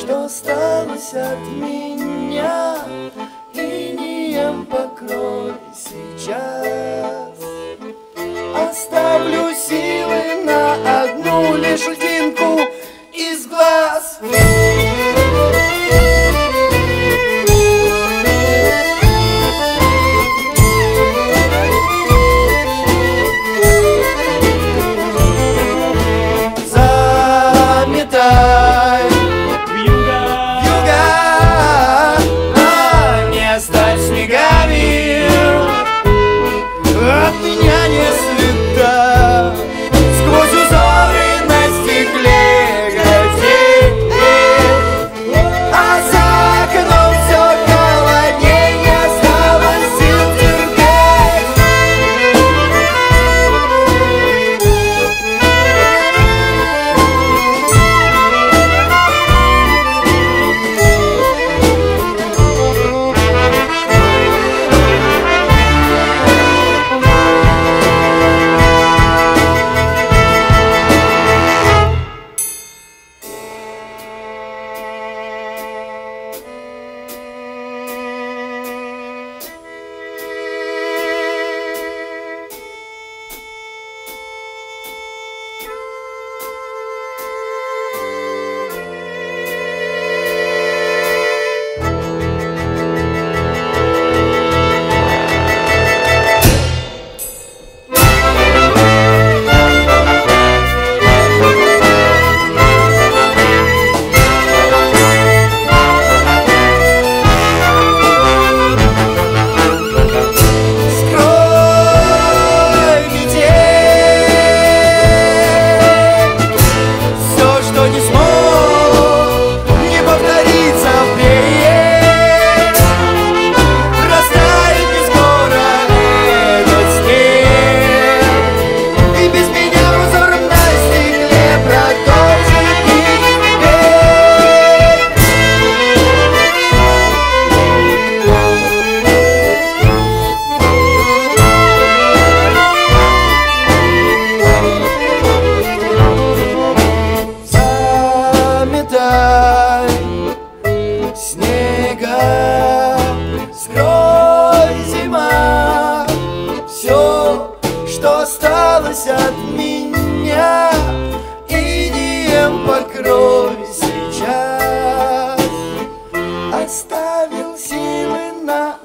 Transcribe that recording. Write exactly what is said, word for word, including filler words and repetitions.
что осталось от меня, инеем покрой сейчас. Оставлю силы на одну лишь льдинку из глаз. Заметай вьюга, вьюга, а не оставь снегами от меня не следа. Сквозь узоры на стекле глядеть, а за окном все холодней, не осталось сил терпеть. Снега, скрой, зима, все, что осталось от меня, инеем покрой сейчас. Оставил силы на